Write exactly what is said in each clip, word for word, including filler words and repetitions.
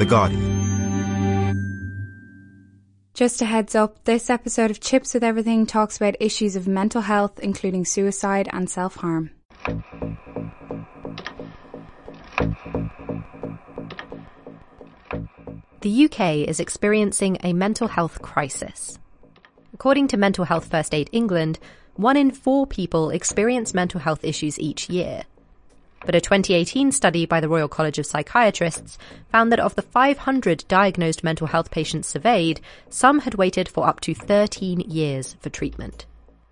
The Guardian. Just a heads up, this episode of Chips with Everything talks about issues of mental health, including suicide and self-harm. The U K is experiencing a mental health crisis. According to Mental Health First Aid England, one in four people experience mental health issues each year. But a twenty eighteen study by the Royal College of Psychiatrists found that of the five hundred diagnosed mental health patients surveyed, some had waited for up to thirteen years for treatment.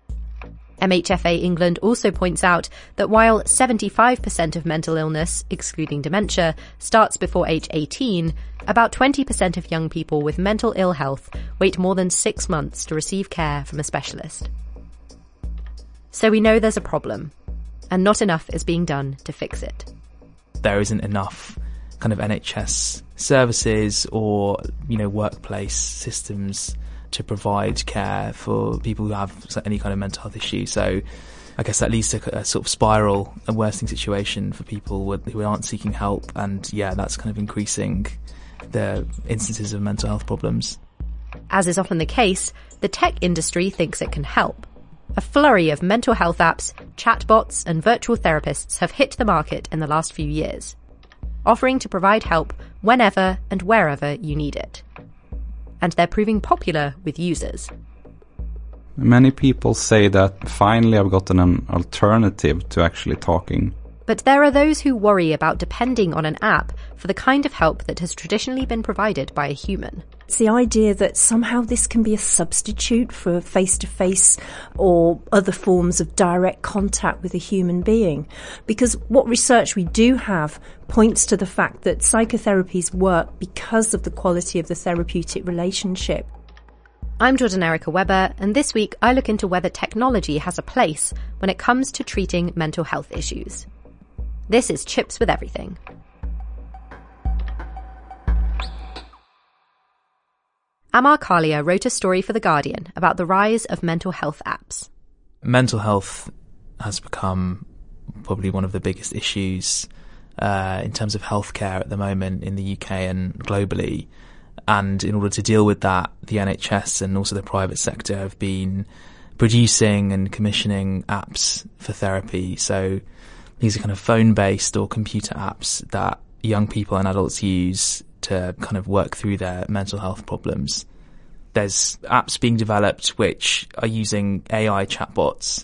M H F A England also points out that while seventy-five percent of mental illness, excluding dementia, starts before age eighteen, about twenty percent of young people with mental ill health wait more than six months to receive care from a specialist. So we know there's a problem, and not enough is being done to fix it. There isn't enough kind of N H S services or, you know, workplace systems to provide care for people who have any kind of mental health issue. So I guess that leads to a sort of spiral, a worsening situation for people who aren't seeking help. And yeah, that's kind of increasing the instances of mental health problems. As is often the case, the tech industry thinks it can help. A flurry of mental health apps, chatbots, and virtual therapists have hit the market in the last few years, offering to provide help whenever and wherever you need it. And they're proving popular with users. Many people say that finally I've gotten an alternative to actually talking. But there are those who worry about depending on an app for the kind of help that has traditionally been provided by a human. It's the idea that somehow this can be a substitute for face-to-face or other forms of direct contact with a human being. Because what research we do have points to the fact that psychotherapies work because of the quality of the therapeutic relationship. I'm Jordan Erica Webber, and this week I look into whether technology has a place when it comes to treating mental health issues. This is Chips with Everything. Amar Kalia wrote a story for The Guardian about the rise of mental health apps. Mental health has become probably one of the biggest issues uh, in terms of healthcare at the moment in the U K and globally. And in order to deal with that, the N H S and also the private sector have been producing and commissioning apps for therapy. So these are kind of phone-based or computer apps that young people and adults use to kind of work through their mental health problems. There's apps being developed which are using A I chatbots.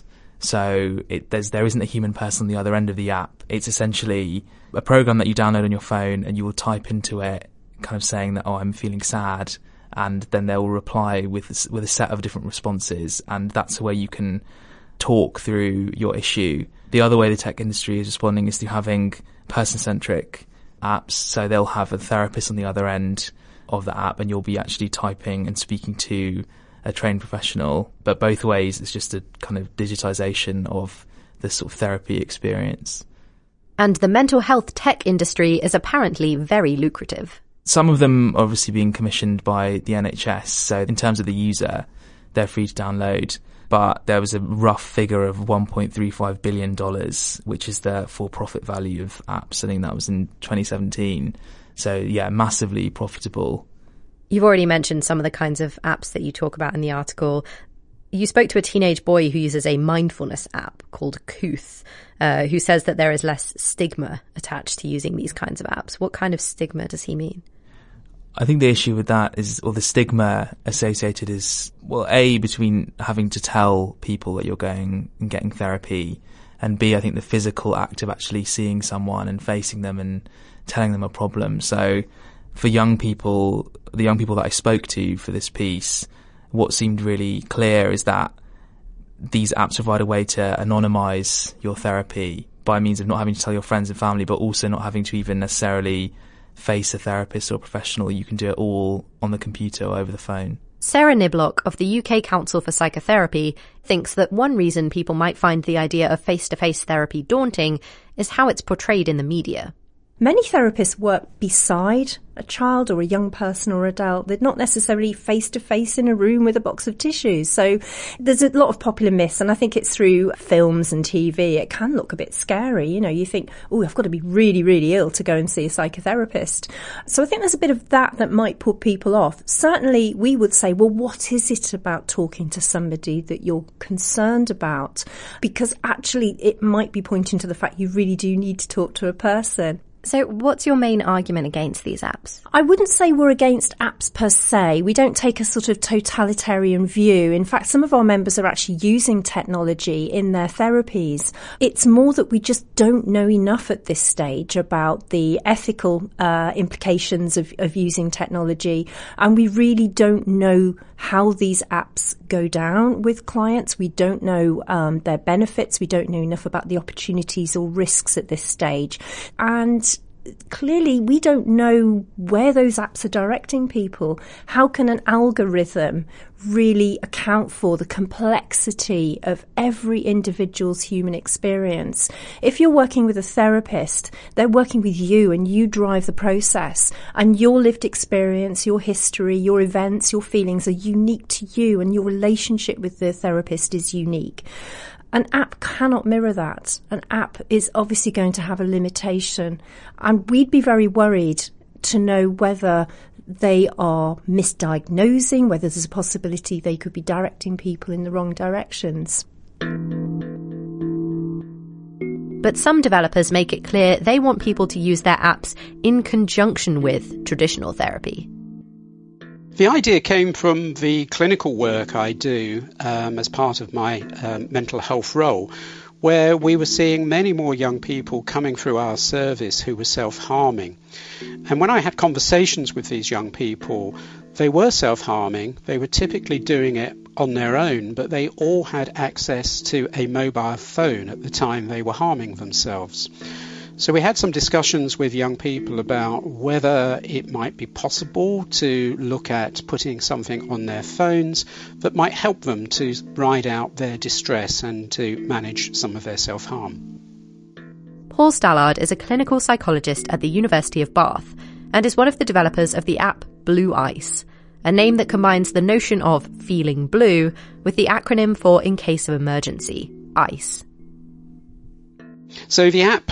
So it, there's, there isn't a human person on the other end of the app. It's essentially a program that you download on your phone and you will type into it kind of saying that, oh, I'm feeling sad. And then they will reply with, with a set of different responses. And that's where you can talk through your issue. The other way the tech industry is responding is through having person-centric apps. So they'll have a therapist on the other end of the app and you'll be actually typing and speaking to a trained professional. But both ways, it's just a kind of digitization of the sort of therapy experience. And the mental health tech industry is apparently very lucrative. Some of them are obviously being commissioned by the N H S. So in terms of the user, they're free to download. But there was a rough figure of one point three five billion dollars, which is the for-profit value of apps. I think that was in twenty seventeen. So, yeah, massively profitable. You've already mentioned some of the kinds of apps that you talk about in the article. You spoke to a teenage boy who uses a mindfulness app called Kooth, uh, who says that there is less stigma attached to using these kinds of apps. What kind of stigma does he mean? I think the issue with that is, or the stigma associated is, well, A, between having to tell people that you're going and getting therapy, and B, I think the physical act of actually seeing someone and facing them and telling them a problem. So for young people, the young people that I spoke to for this piece, what seemed really clear is that these apps provide a way to anonymize your therapy by means of not having to tell your friends and family, but also not having to even necessarily face a therapist or a professional. You can do it all on the computer or over the phone. Sarah Niblock of the U K Council for Psychotherapy thinks that one reason people might find the idea of face-to-face therapy daunting is how it's portrayed in the media. Many therapists work beside a child or a young person or adult. They're not necessarily face-to-face in a room with a box of tissues. So there's a lot of popular myths, and I think it's through films and T V. It can look a bit scary. You know, you think, oh, I've got to be really, really ill to go and see a psychotherapist. So I think there's a bit of that that might put people off. Certainly, we would say, well, what is it about talking to somebody that you're concerned about? Because actually, it might be pointing to the fact you really do need to talk to a person. So what's your main argument against these apps? I wouldn't say we're against apps per se. We don't take a sort of totalitarian view. In fact, some of our members are actually using technology in their therapies. It's more that we just don't know enough at this stage about the ethical uh, implications of, of using technology. And we really don't know how these apps go down with clients. We don't know um, their benefits. We don't know enough about the opportunities or risks at this stage. And clearly, we don't know where those apps are directing people. How can an algorithm really account for the complexity of every individual's human experience? If you're working with a therapist, they're working with you and you drive the process, and your lived experience, your history, your events, your feelings are unique to you, and your relationship with the therapist is unique. An app cannot mirror that. An app is obviously going to have a limitation. And we'd be very worried to know whether they are misdiagnosing, whether there's a possibility they could be directing people in the wrong directions. But some developers make it clear they want people to use their apps in conjunction with traditional therapy. The idea came from the clinical work I do um, as part of my um, mental health role, where we were seeing many more young people coming through our service who were self-harming. And when I had conversations with these young people, they were self-harming. They were typically doing it on their own, but they all had access to a mobile phone at the time they were harming themselves. So we had some discussions with young people about whether it might be possible to look at putting something on their phones that might help them to ride out their distress and to manage some of their self-harm. Paul Stallard is a clinical psychologist at the University of Bath and is one of the developers of the app Blue Ice, a name that combines the notion of feeling blue with the acronym for in case of emergency, ICE. So the app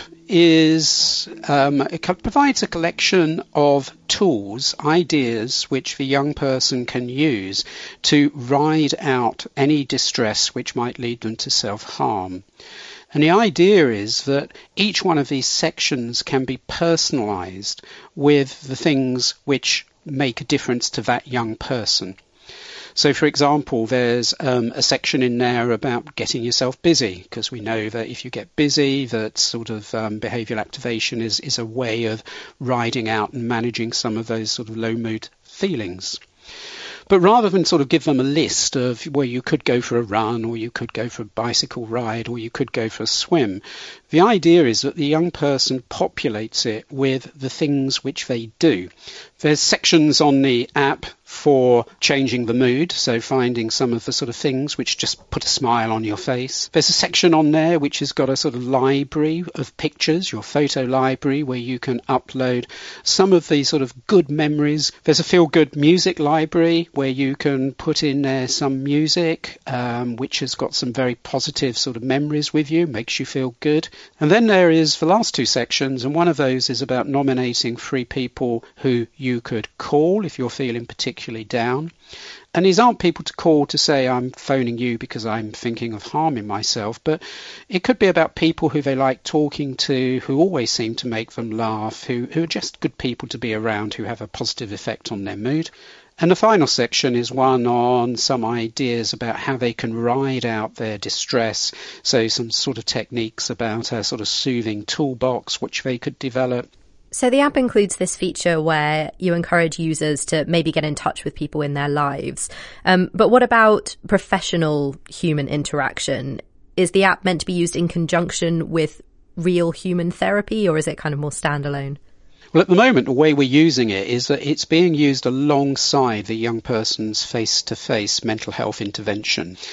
is um, it provides a collection of tools, ideas, which the young person can use to ride out any distress which might lead them to self-harm. And the idea is that each one of these sections can be personalised with the things which make a difference to that young person. So, for example, there's um, a section in there about getting yourself busy, because we know that if you get busy, that sort of um, behavioural activation is, is a way of riding out and managing some of those sort of low mood feelings. But rather than sort of give them a list of where you could go for a run, or you could go for a bicycle ride, or you could go for a swim, the idea is that the young person populates it with the things which they do. There's sections on the app for changing the mood, so finding some of the sort of things which just put a smile on your face. There's a section on there which has got a sort of library of pictures, your photo library, where you can upload some of the sort of good memories. There's a feel-good music library where you can put in there some music um, which has got some very positive sort of memories with you, makes you feel good. And then there is the last two sections, and one of those is about nominating three people who you could call if you're feeling particularly down. And these aren't people to call to say, I'm phoning you because I'm thinking of harming myself, but it could be about people who they like talking to, who always seem to make them laugh, who, who are just good people to be around, who have a positive effect on their mood. And the final section is one on some ideas about how they can ride out their distress. So some sort of techniques about a sort of soothing toolbox which they could develop. So the app includes this feature where you encourage users to maybe get in touch with people in their lives. Um, but what about professional human interaction? Is the app meant to be used in conjunction with real human therapy, or is it kind of more standalone? Well, at the moment, the way we're using it is that it's being used alongside the young person's face-to-face mental health intervention.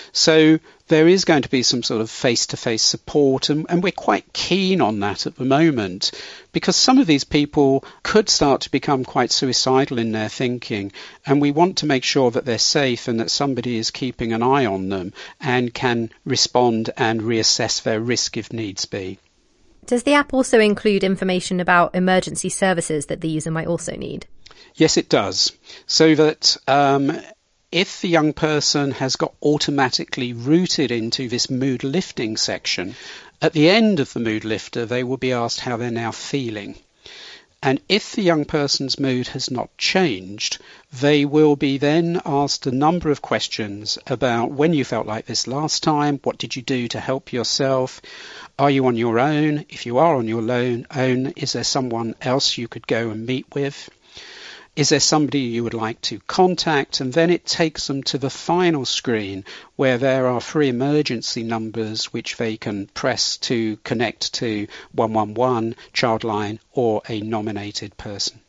So there is going to be some sort of face-to-face support, and, and we're quite keen on that at the moment, because some of these people could start to become quite suicidal in their thinking, and we want to make sure that they're safe and that somebody is keeping an eye on them and can respond and reassess their risk if needs be. Does the app also include information about emergency services that the user might also need? Yes, it does. So that um, if the young person has got automatically routed into this mood lifting section, at the end of the mood lifter, they will be asked how they're now feeling. And if the young person's mood has not changed, they will be then asked a number of questions about when you felt like this last time, what did you do to help yourself, are you on your own? If you are on your own, is there someone else you could go and meet with? Is there somebody you would like to contact? And then it takes them to the final screen where there are three emergency numbers which they can press to connect to one one one, Childline, or a nominated person.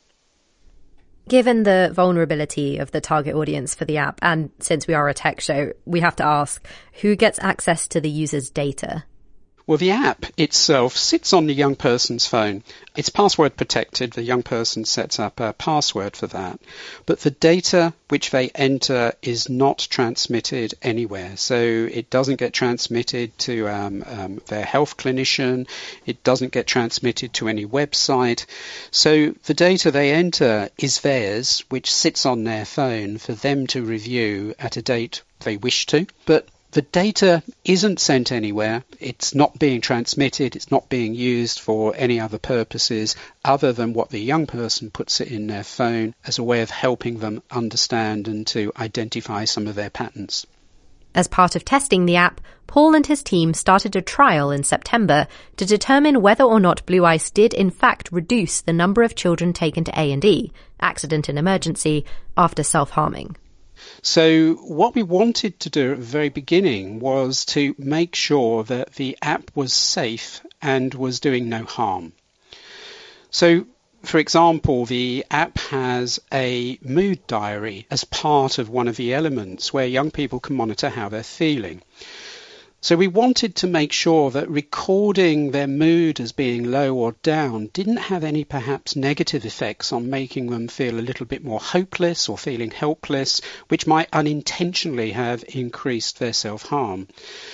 Given the vulnerability of the target audience for the app, and since we are a tech show, we have to ask, who gets access to the user's data? Well, the app itself sits on the young person's phone. It's password protected. The young person sets up a password for that. But the data which they enter is not transmitted anywhere. So it doesn't get transmitted to um, um, their health clinician. It doesn't get transmitted to any website. So the data they enter is theirs, which sits on their phone for them to review at a date they wish to. But the data isn't sent anywhere. It's not being transmitted. It's not being used for any other purposes other than what the young person puts it in their phone as a way of helping them understand and to identify some of their patterns. As part of testing the app, Paul and his team started a trial in September to determine whether or not Blue Ice did in fact reduce the number of children taken to A and E, accident and emergency, after self-harming. So what we wanted to do at the very beginning was to make sure that the app was safe and was doing no harm. So, for example, the app has a mood diary as part of one of the elements where young people can monitor how they're feeling. So we wanted to make sure that recording their mood as being low or down didn't have any perhaps negative effects on making them feel a little bit more hopeless or feeling helpless, which might unintentionally have increased their self-harm.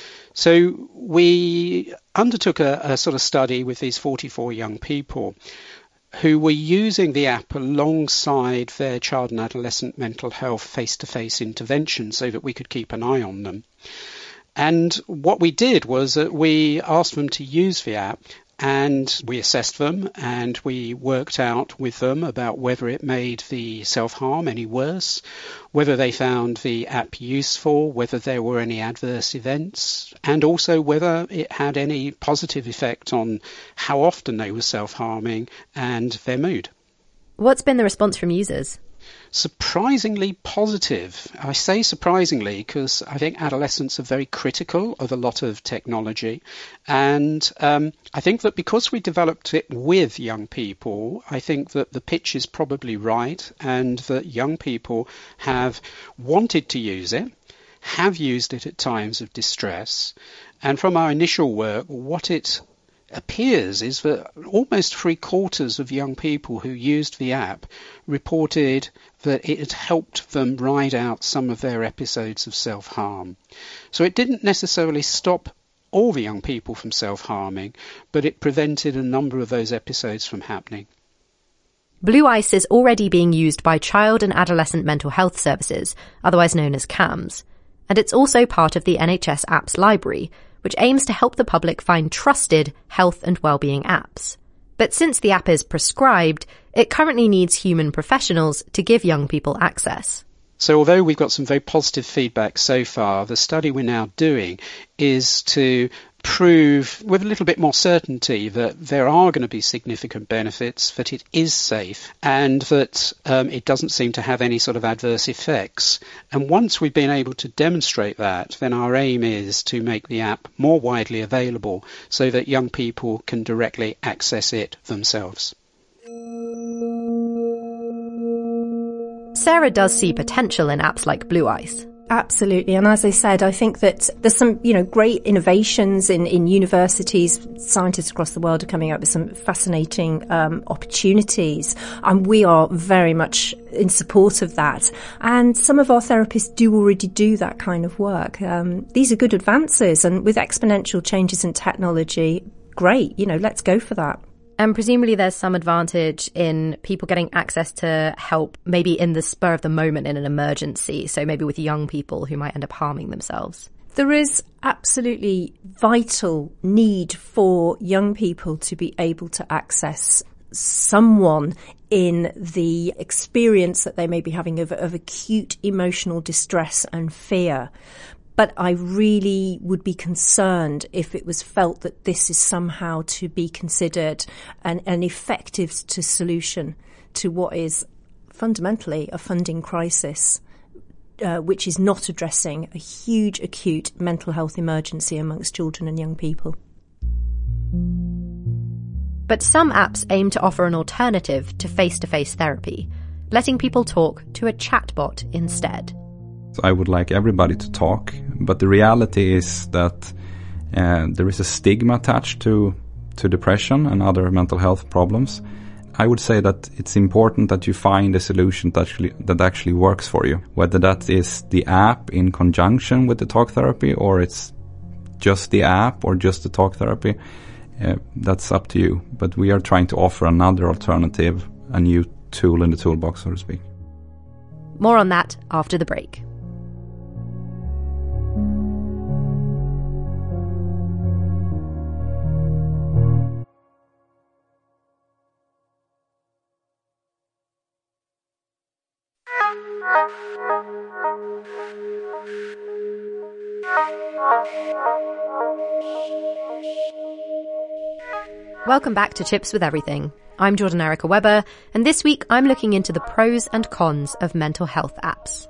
So we undertook a, a sort of study with these forty-four young people who were using the app alongside their child and adolescent mental health face-to-face intervention so that we could keep an eye on them. And what we did was that we asked them to use the app and we assessed them and we worked out with them about whether it made the self-harm any worse, whether they found the app useful, whether there were any adverse events, and also whether it had any positive effect on how often they were self-harming and their mood. What's been the response from users? Surprisingly positive. I say surprisingly because I think adolescents are very critical of a lot of technology. And um, I think that because we developed it with young people, I think that the pitch is probably right and that young people have wanted to use it, have used it at times of distress. And from our initial work, what it appears is that almost three quarters of young people who used the app reported that it had helped them ride out some of their episodes of self-harm. So it didn't necessarily stop all the young people from self-harming, but it prevented a number of those episodes from happening. Blue Ice is already being used by child and adolescent mental health services, otherwise known as C A M S, and it's also part of the N H S Apps Library, which aims to help the public find trusted health and wellbeing apps. But since the app is prescribed, it currently needs human professionals to give young people access. So although we've got some very positive feedback so far, the study we're now doing is to prove with a little bit more certainty that there are going to be significant benefits, that it is safe, and that um, it doesn't seem to have any sort of adverse effects. And once we've been able to demonstrate that, then our aim is to make the app more widely available so that young people can directly access it themselves. Sarah does see potential in apps like Blue Ice, Absolutely. And as I said, I think that there's some, you know, great innovations in, in universities. Scientists across the world are coming up with some fascinating um, opportunities. And we are very much in support of that. And some of our therapists do already do that kind of work. Um, these are good advances. And with exponential changes in technology, great, you know, let's go for that. And presumably there's some advantage in people getting access to help maybe in the spur of the moment in an emergency. So maybe with young people who might end up harming themselves. There is absolutely vital need for young people to be able to access someone in the experience that they may be having of, of acute emotional distress and fear. But I really would be concerned if it was felt that this is somehow to be considered an, an effective to solution to what is fundamentally a funding crisis, uh, which is not addressing a huge acute mental health emergency amongst children and young people. But some apps aim to offer an alternative to face-to-face therapy, letting people talk to a chatbot instead. I would like everybody to talk, but the reality is that uh, there is a stigma attached to to depression and other mental health problems. I would say that it's important that you find a solution that actually that actually works for you, whether that is the app in conjunction with the talk therapy, or it's just the app or just the talk therapy. Uh, that's up to you. But we are trying to offer another alternative, a new tool in the toolbox, so to speak. More on that after the break. Welcome back to Chips with Everything. I'm Jordan Erica Webber, and this week I'm looking into the pros and cons of mental health apps.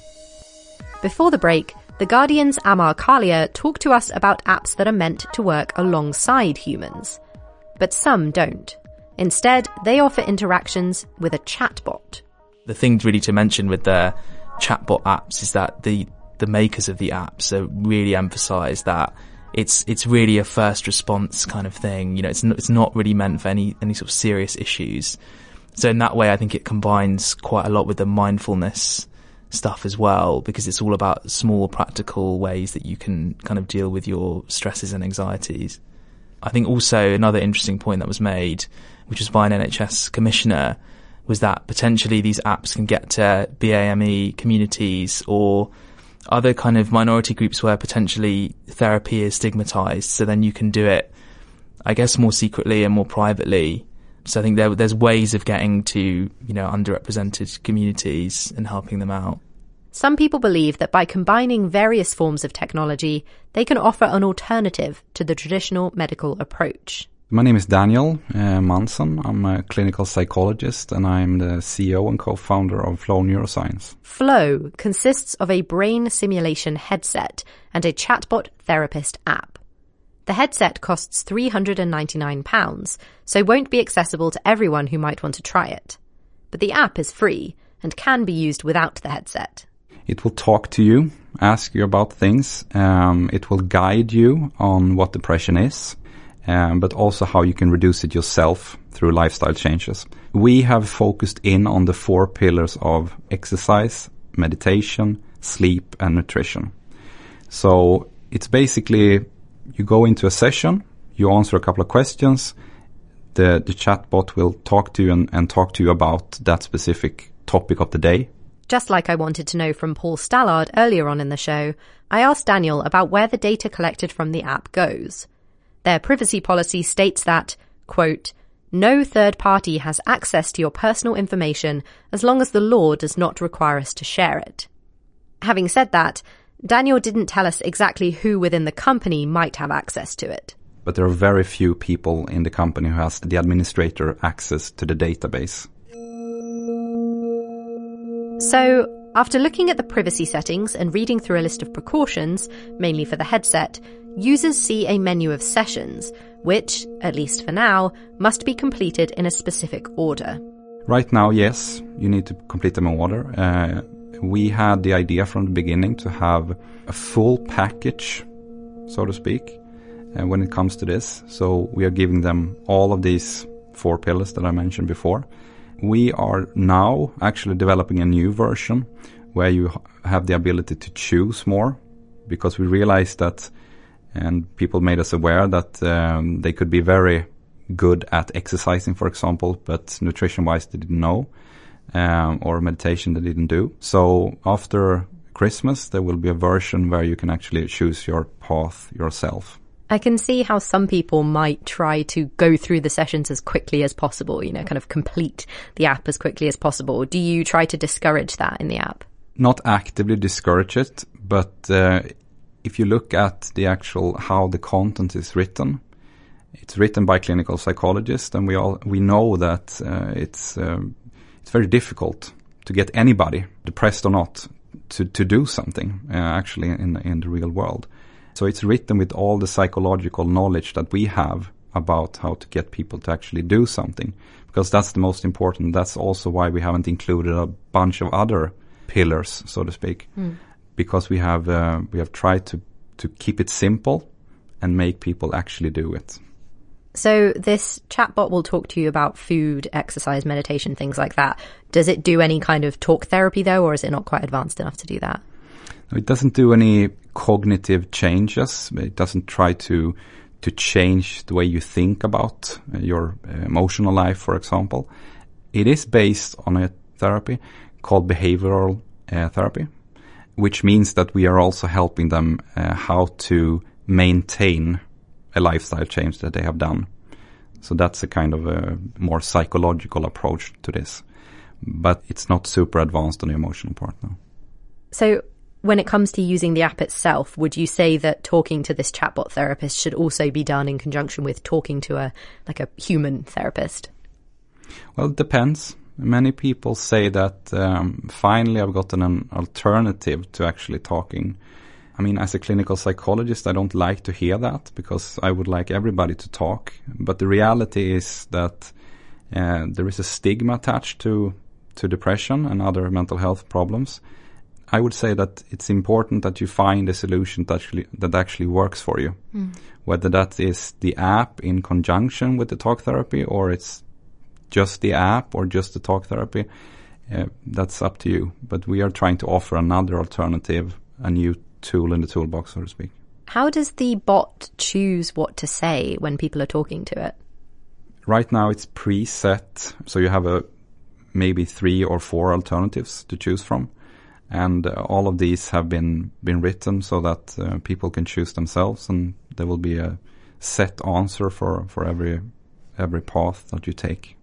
Before the break, The Guardian's Amar Kalia talked to us about apps that are meant to work alongside humans. But some don't. Instead, they offer interactions with a chatbot. The thing really to mention with the chatbot apps is that the the makers of the apps are really emphasise that it's it's really a first response kind of thing. You know, it's not, it's not really meant for any any sort of serious issues. So in that way, I think it combines quite a lot with the mindfulness stuff as well, because it's all about small practical ways that you can kind of deal with your stresses and anxieties. I think also another interesting point that was made, which was by an N H S commissioner, was that potentially these apps can get to B A M E communities or other kind of minority groups where potentially therapy is stigmatized. So then you can do it, I guess, more secretly and more privately. So I think there, there's ways of getting to, you know, underrepresented communities and helping them out. Some people believe that by combining various forms of technology, they can offer an alternative to the traditional medical approach. My name is Daniel uh, Manson. I'm a clinical psychologist and I'm the C E O and co-founder of Flow Neuroscience. Flow consists of a brain simulation headset and a chatbot therapist app. The headset costs three hundred ninety-nine pounds, so won't be accessible to everyone who might want to try it. But the app is free and can be used without the headset. It will talk to you, ask you about things. Um, it will guide you on what depression is. Um, but also how you can reduce it yourself through lifestyle changes. We have focused in on the four pillars of exercise, meditation, sleep, and nutrition. So it's basically you go into a session, you answer a couple of questions, the, the chatbot will talk to you and, and talk to you about that specific topic of the day. Just like I wanted to know from Paul Stallard earlier on in the show, I asked Daniel about where the data collected from the app goes. Their privacy policy states that, quote, no third party has access to your personal information as long as the law does not require us to share it. Having said that, Daniel didn't tell us exactly who within the company might have access to it. But there are very few people in the company who has the administrator access to the database. So, after looking at the privacy settings and reading through a list of precautions, mainly for the headset, users see a menu of sessions, which, at least for now, must be completed in a specific order. Right now, yes, you need to complete them in order. Uh, We had the idea from the beginning to have a full package, so to speak, uh, when it comes to this. So we are giving them all of these four pillars that I mentioned before. We are now actually developing a new version where you have the ability to choose more, because we realized that, and people made us aware that um, they could be very good at exercising, for example, but nutrition-wise they didn't know, um, or meditation they didn't do. So after Christmas, there will be a version where you can actually choose your path yourself. I can see how some people might try to go through the sessions as quickly as possible, you know, kind of complete the app as quickly as possible. Do you try to discourage that in the app? Not actively discourage it, but uh, if you look at the actual how the content is written, it's written by clinical psychologists, and we all we know that uh, it's um, it's very difficult to get anybody, depressed or not, to to do something uh, actually in in the real world. So it's written with all the psychological knowledge that we have about how to get people to actually do something, because that's the most important. That's also why we haven't included a bunch of other pillars, so to speak, mm. because we have uh, we have tried to to keep it simple and make people actually do it. So this chatbot will talk to you about food, exercise, meditation, things like that. Does it do any kind of talk therapy though, or is it not quite advanced enough to do that? It doesn't do any cognitive changes. It doesn't try to to change the way you think about your emotional life, for example. It is based on a therapy called behavioral uh, therapy, which means that we are also helping them uh, how to maintain a lifestyle change that they have done. So that's a kind of a more psychological approach to this. But it's not super advanced on the emotional part now. So when it comes to using the app itself, would you say that talking to this chatbot therapist should also be done in conjunction with talking to a like a human therapist? Well, it depends. Many people say that um, finally I've gotten an alternative to actually talking. I mean, as a clinical psychologist, I don't like to hear that, because I would like everybody to talk. But the reality is that uh, there is a stigma attached to to depression and other mental health problems. I would say that it's important that you find a solution that actually, that actually works for you. Mm. Whether that is the app in conjunction with the talk therapy, or it's just the app or just the talk therapy, uh, that's up to you. But we are trying to offer another alternative, a new tool in the toolbox, so to speak. How does the bot choose what to say when people are talking to it? Right now it's preset, so you have a maybe three or four alternatives to choose from. And uh, all of these have been, been written so that uh, people can choose themselves, and there will be a set answer for, for every every path that you take.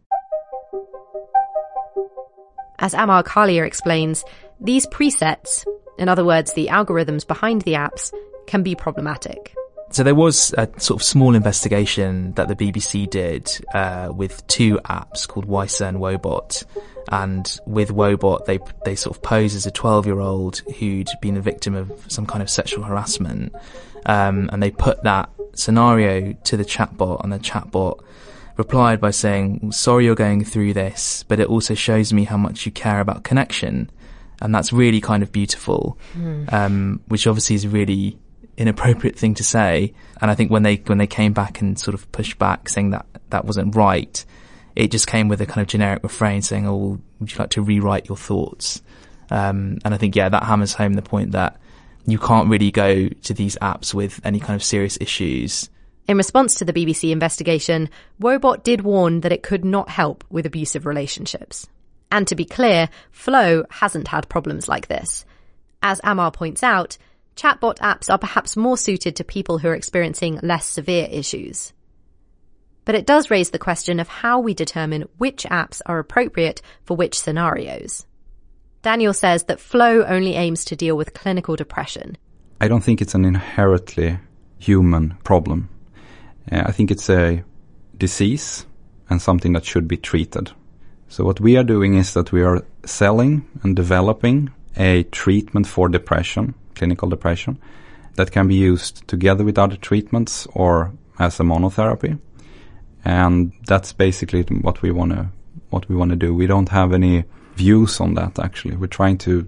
As Amar Kalia explains, these presets, in other words, the algorithms behind the apps, can be problematic. So there was a sort of small investigation that the B B C did uh, with two apps called Wyser and Woebot. And with Woebot, they they sort of pose as a twelve-year-old who'd been a victim of some kind of sexual harassment. Um, and they put that scenario to the chatbot, and the chatbot replied by saying, "Sorry you're going through this, but it also shows me how much you care about connection." And that's really kind of beautiful, mm. um, which obviously is a really inappropriate thing to say. And I think when they when they came back and sort of pushed back saying that that wasn't right, it just came with a kind of generic refrain saying, "Oh, well, would you like to rewrite your thoughts?" Um, and I think, yeah, that hammers home the point that you can't really go to these apps with any kind of serious issues. In response to the B B C investigation, Woebot did warn that it could not help with abusive relationships. And to be clear, Flow hasn't had problems like this. As Amar points out, chatbot apps are perhaps more suited to people who are experiencing less severe issues. But it does raise the question of how we determine which apps are appropriate for which scenarios. Daniel says that Flow only aims to deal with clinical depression. I don't think it's an inherently human problem. Uh, I think it's a disease and something that should be treated. So what we are doing is that we are selling and developing a treatment for depression, clinical depression, that can be used together with other treatments or as a monotherapy. And that's basically what we want to what we want to do. We don't have any views on that, actually. We're trying to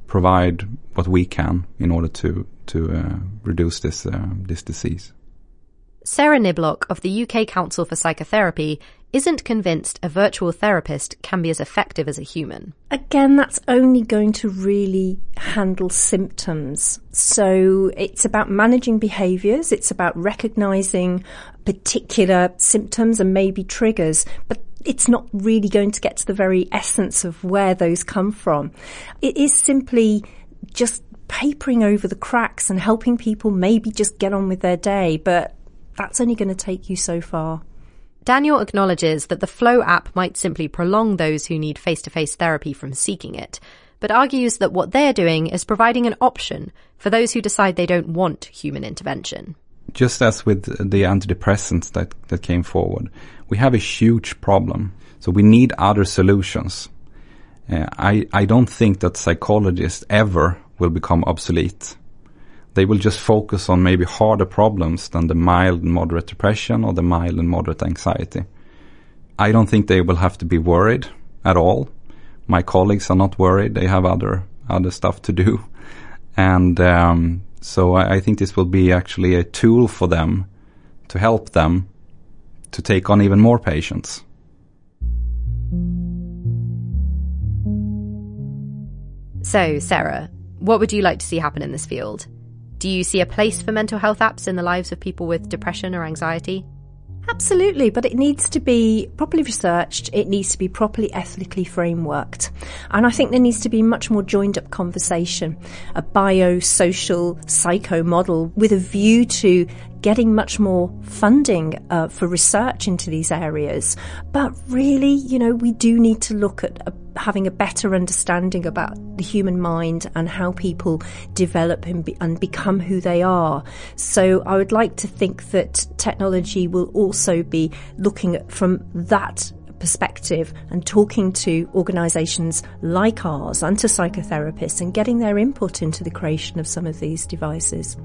provide what we can in order to to uh, reduce this uh, this disease. Sarah Niblock of the U K Council for Psychotherapy isn't convinced a virtual therapist can be as effective as a human. Again, that's only going to really handle symptoms. So it's about managing behaviours, it's about recognising particular symptoms and maybe triggers, but it's not really going to get to the very essence of where those come from. It is simply just papering over the cracks and helping people maybe just get on with their day, but that's only going to take you so far. Daniel acknowledges that the Flow app might simply prolong those who need face-to-face therapy from seeking it, but argues that what they're doing is providing an option for those who decide they don't want human intervention. Just as with the antidepressants that, that came forward, we have a huge problem. So we need other solutions. Uh, I, I don't think that psychologists ever will become obsolete. They will just focus on maybe harder problems than the mild and moderate depression or the mild and moderate anxiety. I don't think they will have to be worried at all. My colleagues are not worried. They have other other stuff to do. And um, so I, I think this will be actually a tool for them to help them to take on even more patients. So, Sarah, what would you like to see happen in this field? Do you see a place for mental health apps in the lives of people with depression or anxiety? Absolutely, but it needs to be properly researched, it needs to be properly ethically frameworked. And I think there needs to be much more joined up conversation, a biosocial psycho model with a view to getting much more funding uh, for research into these areas. But really, you know, we do need to look at a, having a better understanding about the human mind and how people develop and, be, and become who they are. So I would like to think that technology will also be looking at from that perspective and talking to organisations like ours and to psychotherapists and getting their input into the creation of some of these devices.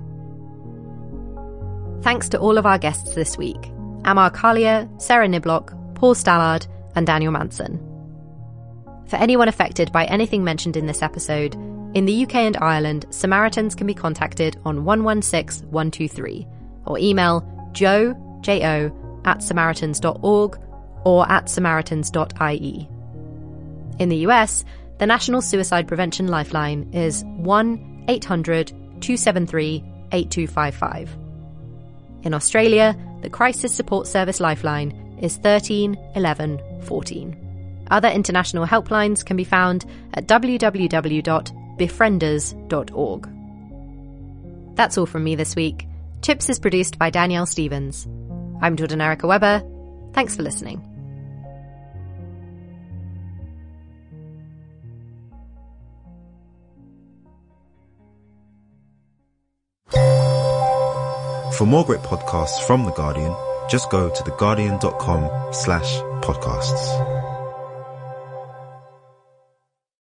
Thanks to all of our guests this week: Amar Kalia, Sarah Niblock, Paul Stallard, and Daniel Manson. For anyone affected by anything mentioned in this episode, in the U K and Ireland, Samaritans can be contacted on one one six one two three or email joe, J O, at samaritans dot org or at samaritans dot I E. In the U S, the National Suicide Prevention Lifeline is one eight hundred two seven three eight two five five. In Australia, the Crisis Support Service Lifeline is thirteen eleven fourteen. Other international helplines can be found at w w w dot befrienders dot org. That's all from me this week. Chips is produced by Danielle Stevens. I'm Jordan Erica Webber. Thanks for listening. For more great podcasts from The Guardian, just go to theguardian dot com slash podcasts.